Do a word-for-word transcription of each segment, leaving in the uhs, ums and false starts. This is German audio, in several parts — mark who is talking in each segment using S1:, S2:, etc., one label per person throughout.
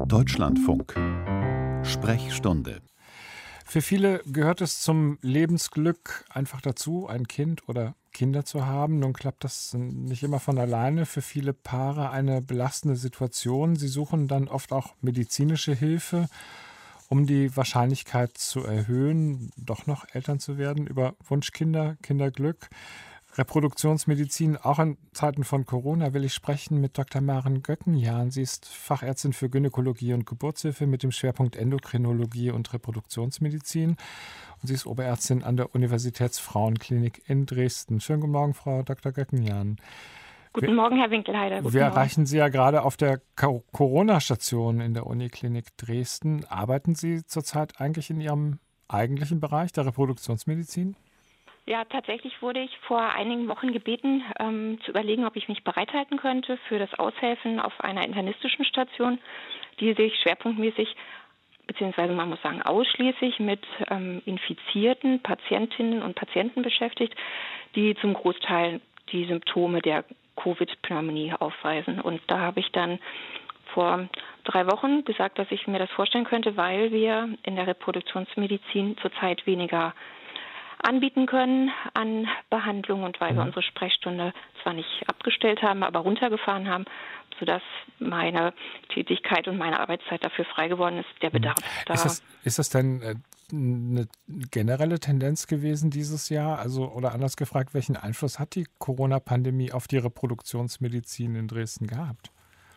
S1: Deutschlandfunk. Sprechstunde.
S2: Für viele gehört es zum Lebensglück einfach dazu, ein Kind oder Kinder zu haben. Nun klappt das nicht immer von alleine. Für viele Paare eine belastende Situation. Sie suchen dann oft auch medizinische Hilfe, um die Wahrscheinlichkeit zu erhöhen, doch noch Eltern zu werden. Über Wunschkinder, Kinderglück, Reproduktionsmedizin, auch in Zeiten von Corona will ich sprechen mit Doktor Maren Göckenjahn. Sie ist Fachärztin für Gynäkologie und Geburtshilfe mit dem Schwerpunkt Endokrinologie und Reproduktionsmedizin. Und sie ist Oberärztin an der Universitätsfrauenklinik in Dresden. Schönen guten Morgen, Frau Doktor Göckenjahn.
S3: Guten wir, Morgen, Herr Winkelheider. Guten
S2: wir
S3: Morgen.
S2: erreichen Sie ja gerade auf der Corona-Station in der Uniklinik Dresden. Arbeiten Sie zurzeit eigentlich in Ihrem eigentlichen Bereich der Reproduktionsmedizin?
S3: Ja, tatsächlich wurde ich vor einigen Wochen gebeten, ähm, zu überlegen, ob ich mich bereithalten könnte für das Aushelfen auf einer internistischen Station, die sich schwerpunktmäßig, beziehungsweise man muss sagen ausschließlich mit ähm, infizierten Patientinnen und Patienten beschäftigt, die zum Großteil die Symptome der Covid-Pneumonie aufweisen. Und da habe ich dann vor drei Wochen gesagt, dass ich mir das vorstellen könnte, weil wir in der Reproduktionsmedizin zurzeit weniger anbieten können an Behandlung und weil wir unsere Sprechstunde zwar nicht abgestellt haben, aber runtergefahren haben, sodass meine Tätigkeit und meine Arbeitszeit dafür frei geworden ist, der Bedarf da.
S2: Ist das, ist das denn äh, eine generelle Tendenz gewesen dieses Jahr? Also, oder anders gefragt, welchen Einfluss hat die Corona-Pandemie auf die Reproduktionsmedizin in Dresden gehabt?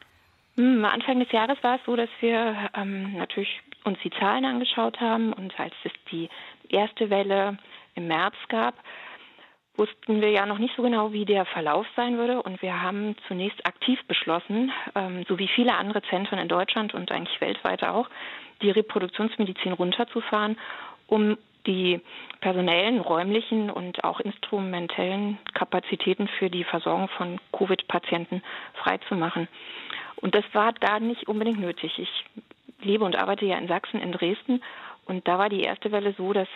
S3: Hm, Anfang des Jahres war es so, dass wir ähm, natürlich uns die Zahlen angeschaut haben und als es die erste Welle im März gab, wussten wir ja noch nicht so genau, wie der Verlauf sein würde. Und wir haben zunächst aktiv beschlossen, ähm, so wie viele andere Zentren in Deutschland und eigentlich weltweit auch, die Reproduktionsmedizin runterzufahren, um die personellen, räumlichen und auch instrumentellen Kapazitäten für die Versorgung von Covid-Patienten freizumachen. Und das war da nicht unbedingt nötig. Ich lebe und arbeite ja in Sachsen, in Dresden. Und da war die erste Welle so, dass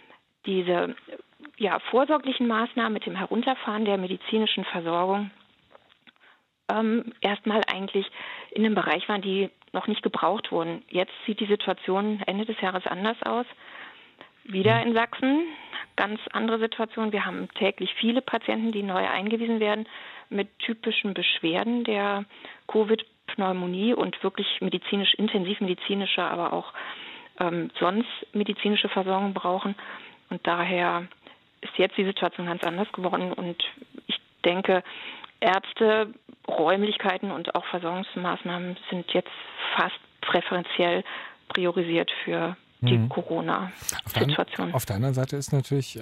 S3: diese ja, vorsorglichen Maßnahmen mit dem Herunterfahren der medizinischen Versorgung ähm, erstmal eigentlich in einem Bereich waren, die noch nicht gebraucht wurden. Jetzt sieht die Situation Ende des Jahres anders aus. Wieder in Sachsen, ganz andere Situation. Wir haben täglich viele Patienten, die neu eingewiesen werden mit typischen Beschwerden der Covid-Pneumonie und wirklich medizinisch, intensivmedizinische, aber auch ähm, sonst medizinische Versorgung brauchen. Und daher ist jetzt die Situation ganz anders geworden. Und ich denke, Ärzte, Räumlichkeiten und auch Versorgungsmaßnahmen sind jetzt fast präferenziell priorisiert für die mhm. Corona-Situation.
S2: Auf der anderen Seite ist natürlich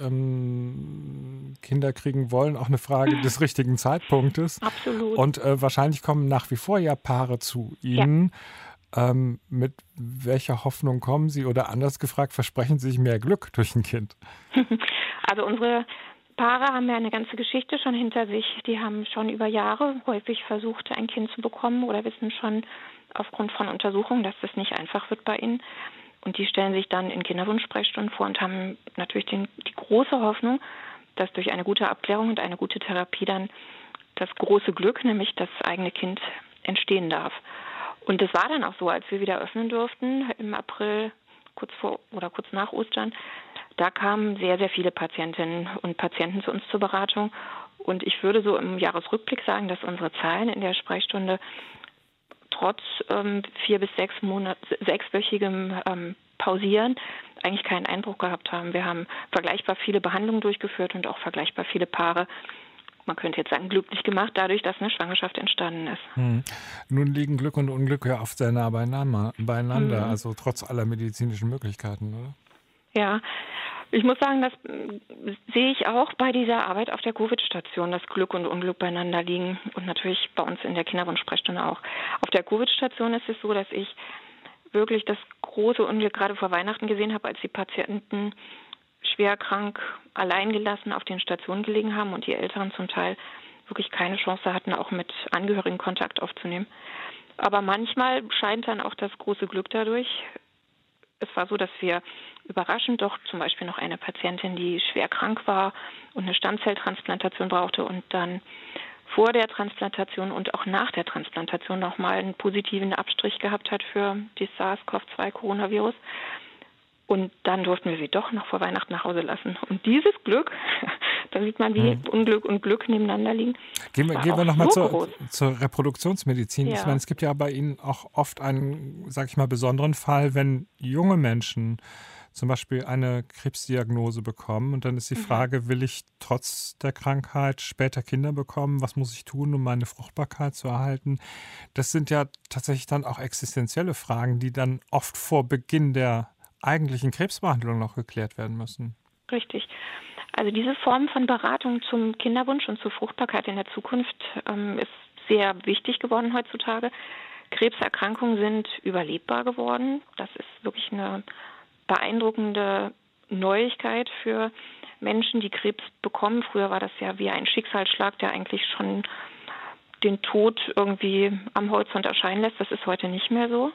S2: ähm, Kinder kriegen wollen auch eine Frage des richtigen Zeitpunktes.
S3: Absolut.
S2: Und äh, wahrscheinlich kommen nach wie vor ja Paare zu Ihnen. Ja. Ähm, mit welcher Hoffnung kommen Sie oder anders gefragt, versprechen Sie sich mehr Glück durch ein Kind?
S3: Also unsere Paare haben ja eine ganze Geschichte schon hinter sich. Die haben schon über Jahre häufig versucht, ein Kind zu bekommen oder wissen schon aufgrund von Untersuchungen, dass das nicht einfach wird bei ihnen. Und die stellen sich dann in Kinderwunschsprechstunden vor und haben natürlich den, die große Hoffnung, dass durch eine gute Abklärung und eine gute Therapie dann das große Glück, nämlich das eigene Kind, entstehen darf. Und das war dann auch so, als wir wieder öffnen durften im April, kurz vor oder kurz nach Ostern. Da kamen sehr, sehr viele Patientinnen und Patienten zu uns zur Beratung. Und ich würde so im Jahresrückblick sagen, dass unsere Zahlen in der Sprechstunde trotz ähm, vier bis sechs Monat, sechswöchigem ähm, Pausieren eigentlich keinen Einbruch gehabt haben. Wir haben vergleichbar viele Behandlungen durchgeführt und auch vergleichbar viele Paare, man könnte jetzt sagen, glücklich gemacht, dadurch, dass eine Schwangerschaft entstanden ist.
S2: Hm. Nun liegen Glück und Unglück ja oft sehr nah beieinander, beieinander
S3: hm.
S2: also trotz aller medizinischen Möglichkeiten, oder?
S3: Ja, ich muss sagen, das sehe ich auch bei dieser Arbeit auf der Covid-Station, dass Glück und Unglück beieinander liegen und natürlich bei uns in der Kinderwunschsprechstunde auch. Auf der Covid-Station ist es so, dass ich wirklich das große Unglück gerade vor Weihnachten gesehen habe, als die Patienten schwer krank, alleingelassen auf den Stationen gelegen haben und die Eltern zum Teil wirklich keine Chance hatten, auch mit Angehörigen Kontakt aufzunehmen. Aber manchmal scheint dann auch das große Glück dadurch. Es war so, dass wir überraschend doch zum Beispiel noch eine Patientin, die schwer krank war und eine Stammzelltransplantation brauchte und dann vor der Transplantation und auch nach der Transplantation nochmal einen positiven Abstrich gehabt hat für die SARS-CoV zwei Coronavirus. Und dann durften wir sie doch noch vor Weihnachten nach Hause lassen. Und dieses Glück, da sieht man, wie hm. Unglück und Glück nebeneinander liegen.
S2: Gehen wir, gehen wir nochmal so zur, zur Reproduktionsmedizin.
S3: Ja.
S2: Ich meine, es gibt ja bei Ihnen auch oft einen, sag ich mal, besonderen Fall, wenn junge Menschen zum Beispiel eine Krebsdiagnose bekommen und dann ist die Frage, will ich trotz der Krankheit später Kinder bekommen? Was muss ich tun, um meine Fruchtbarkeit zu erhalten? Das sind ja tatsächlich dann auch existenzielle Fragen, die dann oft vor Beginn der eigentlichen Krebsbehandlung noch geklärt werden müssen.
S3: Richtig. Also diese Form von Beratung zum Kinderwunsch und zur Fruchtbarkeit in der Zukunft ähm, ist sehr wichtig geworden heutzutage. Krebserkrankungen sind überlebbar geworden. Das ist wirklich eine beeindruckende Neuigkeit für Menschen, die Krebs bekommen. Früher war das ja wie ein Schicksalsschlag, der eigentlich schon den Tod irgendwie am Horizont erscheinen lässt. Das ist heute nicht mehr so.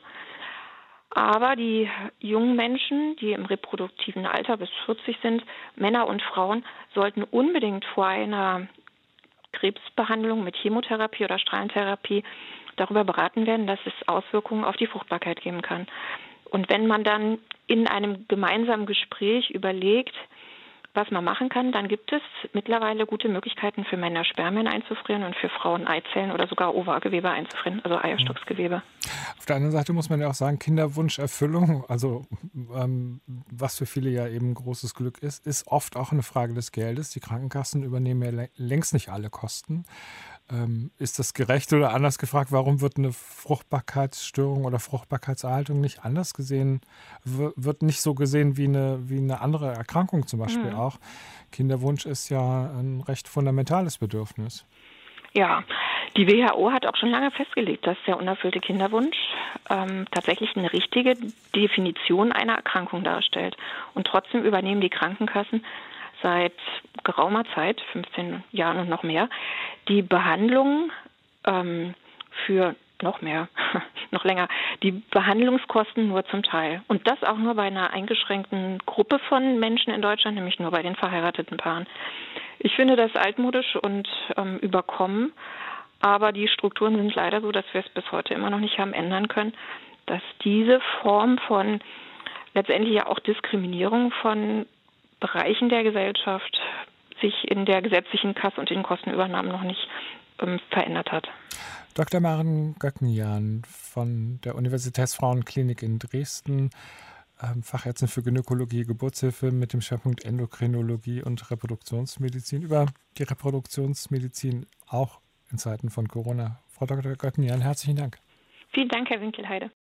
S3: Aber die jungen Menschen, die im reproduktiven Alter bis vierzig sind, Männer und Frauen, sollten unbedingt vor einer Krebsbehandlung mit Chemotherapie oder Strahlentherapie darüber beraten werden, dass es Auswirkungen auf die Fruchtbarkeit geben kann. Und wenn man dann in einem gemeinsamen Gespräch überlegt, was man machen kann, dann gibt es mittlerweile gute Möglichkeiten für Männer Spermien einzufrieren und für Frauen Eizellen oder sogar Ovargewebe einzufrieren, also Eierstocksgewebe.
S2: Auf der anderen Seite muss man ja auch sagen, Kinderwunscherfüllung, also ähm, was für viele ja eben großes Glück ist, ist oft auch eine Frage des Geldes. Die Krankenkassen übernehmen ja längst nicht alle Kosten. Ähm, ist das gerecht oder anders gefragt, warum wird eine Fruchtbarkeitsstörung oder Fruchtbarkeitserhaltung nicht anders gesehen, w- wird nicht so gesehen wie eine, wie eine andere Erkrankung zum Beispiel mhm. auch? Kinderwunsch ist ja ein recht fundamentales Bedürfnis.
S3: Ja, die W H O hat auch schon lange festgelegt, dass der unerfüllte Kinderwunsch ähm, tatsächlich eine richtige Definition einer Erkrankung darstellt. Und trotzdem übernehmen die Krankenkassen seit geraumer Zeit, fünfzehn Jahren und noch mehr, die Behandlung ähm, für noch mehr, noch länger, die Behandlungskosten nur zum Teil. Und das auch nur bei einer eingeschränkten Gruppe von Menschen in Deutschland, nämlich nur bei den verheirateten Paaren. Ich finde das altmodisch und ähm, überkommen, aber die Strukturen sind leider so, dass wir es bis heute immer noch nicht haben ändern können, dass diese Form von letztendlich ja auch Diskriminierung von Bereichen der Gesellschaft sich in der gesetzlichen Kasse und in Kostenübernahmen noch nicht ähm, verändert hat.
S2: Doktor Maren Göckenjahn von der Universitätsfrauenklinik in Dresden, ähm, Fachärztin für Gynäkologie, Geburtshilfe mit dem Schwerpunkt Endokrinologie und Reproduktionsmedizin, über die Reproduktionsmedizin auch in Zeiten von Corona. Frau Doktor Göckenjahn, herzlichen Dank.
S3: Vielen Dank, Herr Winkelheide.